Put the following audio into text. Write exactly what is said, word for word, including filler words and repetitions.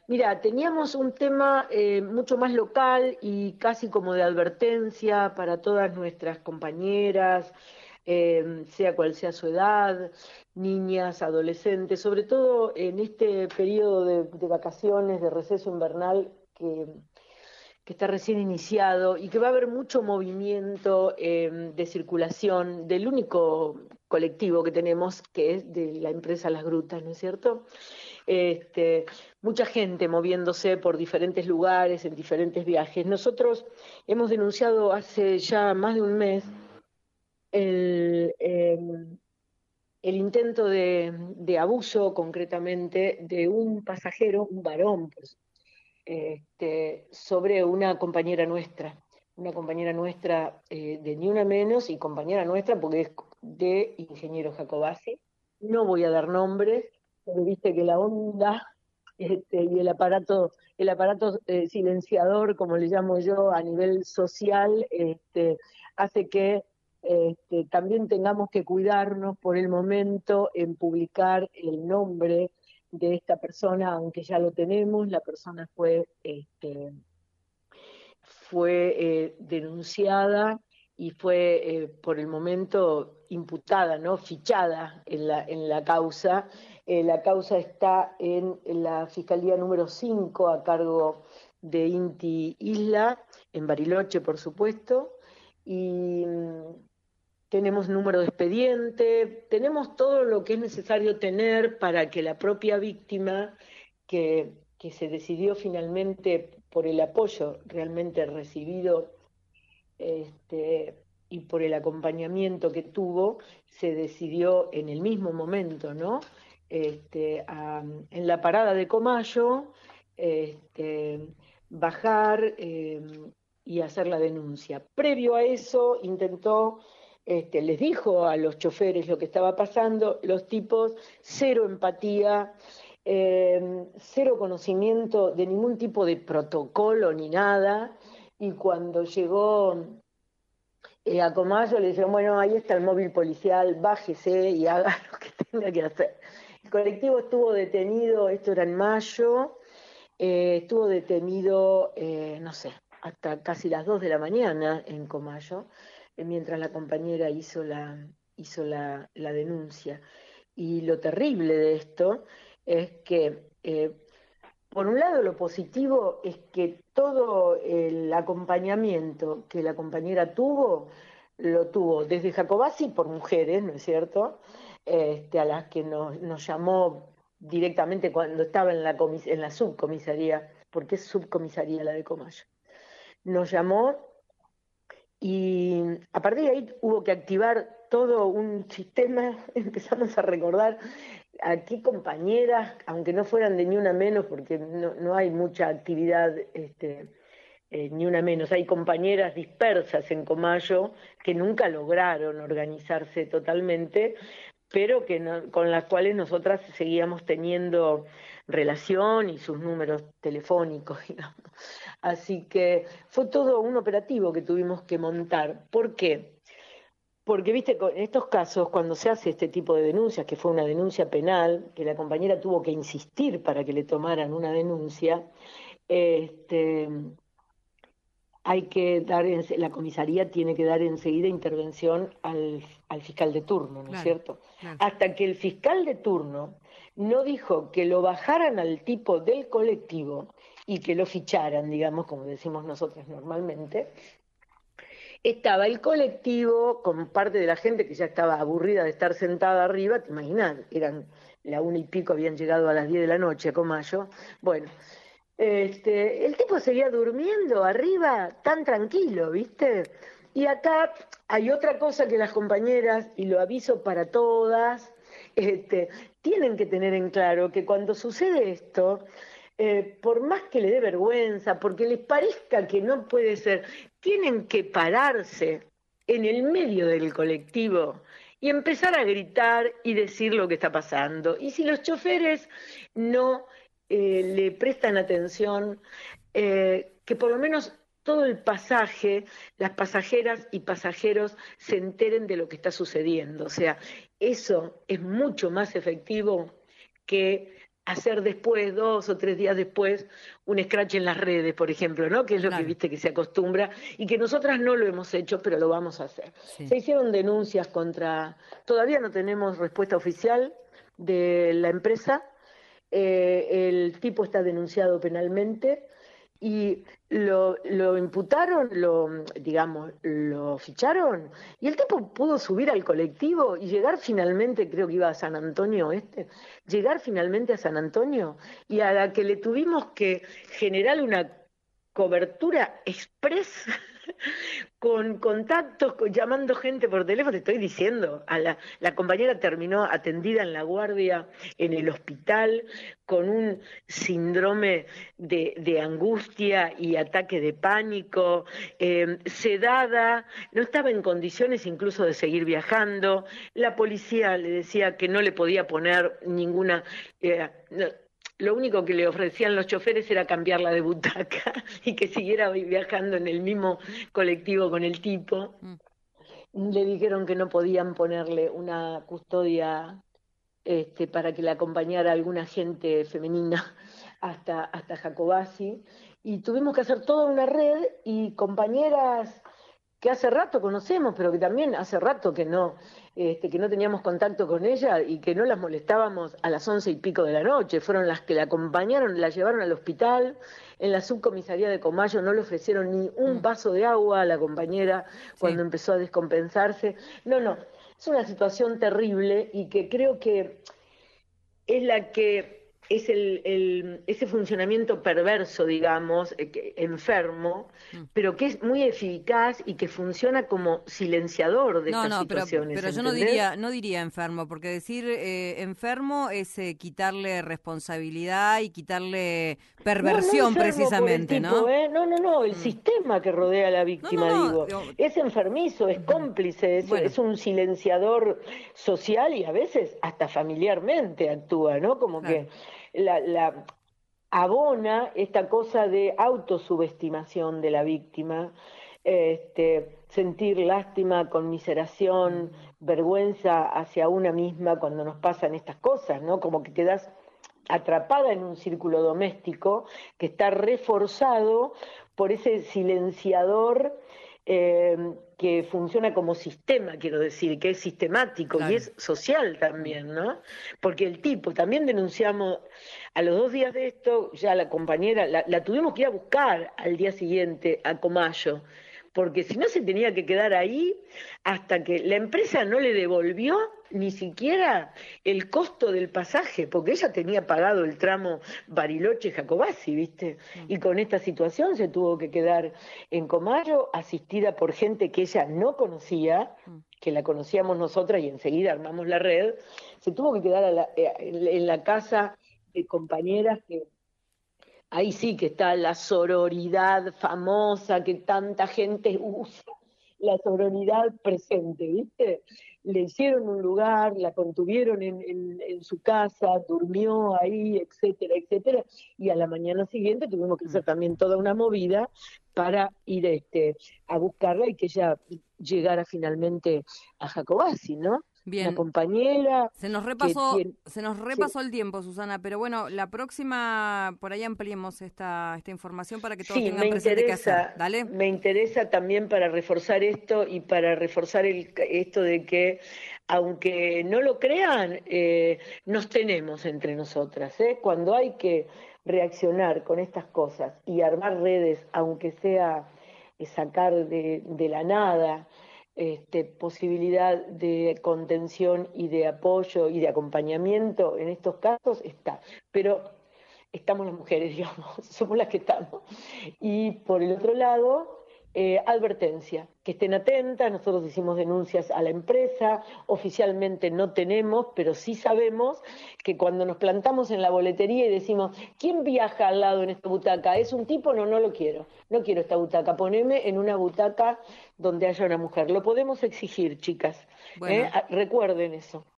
Mira, teníamos un tema eh, mucho más local y casi como de advertencia para todas nuestras compañeras, eh, sea cual sea su edad, niñas, adolescentes, sobre todo en este periodo de, de vacaciones, de receso invernal que, que está recién iniciado y que va a haber mucho movimiento eh, de circulación del único colectivo que tenemos, que es de la empresa Las Grutas, ¿no es cierto? Este, mucha gente moviéndose por diferentes lugares, en diferentes viajes. Nosotros hemos denunciado hace ya más de un mes el, eh, el intento de, de, abuso, concretamente, de un pasajero, un varón, pues, este, sobre una compañera nuestra, una compañera nuestra eh, de Ni Una Menos y compañera nuestra porque es de Ingeniero Jacobasi. No voy a dar nombres, pero viste que la onda este, y el aparato, el aparato eh, silenciador, como le llamo yo, a nivel social, este, hace que este, también tengamos que cuidarnos por el momento en publicar el nombre de esta persona, aunque ya lo tenemos. La persona fue, este, fue eh, denunciada y fue eh, por el momento imputada, ¿no? Fichada en la, en la causa. Eh, la causa está en, en la Fiscalía número cinco a cargo de Inti Isla, en Bariloche, por supuesto, y mm, tenemos número de expediente, tenemos todo lo que es necesario tener para que la propia víctima, que, que se decidió finalmente por el apoyo realmente recibido este, y por el acompañamiento que tuvo, se decidió en el mismo momento, ¿no? Este, a, en la parada de Comayo, este, bajar eh, y hacer la denuncia. Previo a eso intentó, este, les dijo a los choferes lo que estaba pasando, los tipos cero empatía, eh, cero conocimiento de ningún tipo de protocolo ni nada, y cuando llegó eh, a Comayo le dijeron, bueno, ahí está el móvil policial, bájese y haga lo que tenga que hacer. El colectivo estuvo detenido, esto era en mayo, eh, estuvo detenido, eh, no sé, hasta casi las dos de la mañana en Comayo, eh, mientras la compañera hizo la, hizo la, la denuncia. Y lo terrible de esto es que, eh, por un lado, lo positivo es que todo el acompañamiento que la compañera tuvo, lo tuvo desde Jacobasi por mujeres, ¿no es cierto? Este, a las que nos, nos llamó directamente cuando estaba en la, comis en la subcomisaría, porque es subcomisaría la de Comayo. Nos llamó y a partir de ahí hubo que activar todo un sistema. Empezamos a recordar a qué compañeras, aunque no fueran de Ni Una Menos, porque no, no hay mucha actividad, este, eh, Ni Una Menos, hay compañeras dispersas en Comayo que nunca lograron organizarse totalmente, pero que no, con las cuales nosotras seguíamos teniendo relación y sus números telefónicos, digamos. Así que fue todo un operativo que tuvimos que montar. ¿Por qué? Porque, viste, en estos casos, cuando se hace este tipo de denuncias, que fue una denuncia penal, que la compañera tuvo que insistir para que le tomaran una denuncia, este, hay que dar, en, la comisaría tiene que dar enseguida intervención al, al fiscal de turno, ¿no es Claro, cierto? claro. Hasta que el fiscal de turno no dijo que lo bajaran al tipo del colectivo y que lo ficharan, digamos, como decimos nosotros normalmente, estaba el colectivo con parte de la gente que ya estaba aburrida de estar sentada arriba, te imaginas, eran la una y pico, habían llegado a las diez de la noche a Comayo. Bueno, este, el tipo seguía durmiendo arriba tan tranquilo, ¿viste? Y acá hay otra cosa que las compañeras, y lo aviso para todas, este, tienen que tener en claro que cuando sucede esto, eh, por más que le dé vergüenza, porque les parezca que no puede ser, tienen que pararse en el medio del colectivo y empezar a gritar y decir lo que está pasando. Y si los choferes no eh, le prestan atención, eh, que por lo menos todo el pasaje, las pasajeras y pasajeros se enteren de lo que está sucediendo. O sea, eso es mucho más efectivo que hacer después, dos o tres días después, un scratch en las redes, por ejemplo, ¿no? Que es lo que Claro, viste que se acostumbra y que nosotras no lo hemos hecho, pero lo vamos a hacer. sí. Se hicieron denuncias contra, todavía no tenemos respuesta oficial de la empresa, eh, el tipo está denunciado penalmente y lo, lo imputaron, lo, digamos, lo ficharon, y el tipo pudo subir al colectivo y llegar finalmente, creo que iba a San Antonio Este, llegar finalmente a San Antonio, y a la que le tuvimos que generar una cobertura express con contactos, con- llamando gente por teléfono, te estoy diciendo, a la, la compañera terminó atendida en la guardia en el hospital con un síndrome de, de angustia y ataque de pánico, eh, sedada, no estaba en condiciones incluso de seguir viajando, la policía le decía que no le podía poner ninguna... eh, no, lo único que le ofrecían los choferes era cambiarla de butaca y que siguiera viajando en el mismo colectivo con el tipo. Mm. Le dijeron que no podían ponerle una custodia este, para que la acompañara alguna gente femenina hasta, hasta Jacobasi. Y tuvimos que hacer toda una red y compañeras que hace rato conocemos, pero que también hace rato que no, este, que no teníamos contacto con ella y que no las molestábamos a las once y pico de la noche. Fueron las que la acompañaron, la llevaron al hospital. En la subcomisaría de Comayo no le ofrecieron ni un Mm. vaso de agua a la compañera Sí. cuando empezó a descompensarse. No, no, es una situación terrible y que creo que es la que es el, el, ese funcionamiento perverso, digamos, eh, que- enfermo, Mm. pero que es muy eficaz y que funciona como silenciador de No, estas no, pero, situaciones, pero yo no ¿entendés? diría, no diría enfermo, porque decir eh, enfermo es eh, quitarle responsabilidad y quitarle No, no perversión enfermo por el precisamente, tipo, ¿no? ¿eh? No, no, no, el Mm. sistema que rodea a la No, no, víctima, no. digo, Digo, es enfermizo, es ujú. cómplice, es, Bueno, es un silenciador social y a veces hasta familiarmente actúa, ¿no? Como claro. que la, la abona esta cosa de autosubestimación de la víctima, este, sentir lástima, Mm. conmiseración, vergüenza hacia una misma cuando nos pasan estas cosas, ¿no? Como que quedas atrapada en un círculo doméstico que está reforzado por ese silenciador eh, que funciona como sistema, quiero decir, que es sistemático y Claro. es social Mm. también, ¿no? Porque el tipo, también denunciamos, a los dos días de esto, ya la compañera, la, la tuvimos que ir a buscar al día siguiente a Comayo, porque si no se tenía que quedar ahí hasta que la empresa no le devolvió ni siquiera el costo del pasaje, porque ella tenía pagado el tramo Bariloche-Jacobasi, ¿viste? Mm. Y con esta situación se tuvo que quedar en Comayo, asistida por gente que ella no conocía, Mm. que la conocíamos nosotras y enseguida armamos la red, se tuvo que quedar a la- eh, en la casa de compañeras que ahí sí que está la sororidad famosa que tanta gente usa, la sororidad presente, ¿viste? Le hicieron un lugar, la contuvieron en, en, en su casa, durmió ahí, etcétera, etcétera, y a la mañana siguiente tuvimos que Mm. hacer también toda una movida para ir este, a buscarla y que ella llegara finalmente a Jacobasi, ¿no? Una Bien, compañera se nos que repasó, tiene... se nos Sí, repasó el tiempo, Susana, pero bueno, la próxima por ahí ampliemos esta, esta información para que todos sí, me tengan presente qué hacer. interesa, Dale. me interesa también para reforzar esto y para reforzar el, esto de que, aunque no lo crean, eh, nos tenemos entre nosotras, ¿eh? Cuando hay que reaccionar con estas cosas y armar redes, aunque sea eh, sacar de, de la nada este, posibilidad de contención y de apoyo y de acompañamiento en estos casos, está. Pero estamos las mujeres, digamos, somos las que estamos. Y por el otro lado, eh, advertencia, que estén atentas, nosotros hicimos denuncias a la empresa, oficialmente no tenemos, pero sí sabemos que cuando nos plantamos en la boletería y decimos, ¿quién viaja al lado en esta butaca? ¿Es un tipo? No, no lo quiero, no quiero esta butaca, poneme en una butaca donde haya una mujer. Lo podemos exigir, chicas, ¿eh? Bueno. Recuerden eso.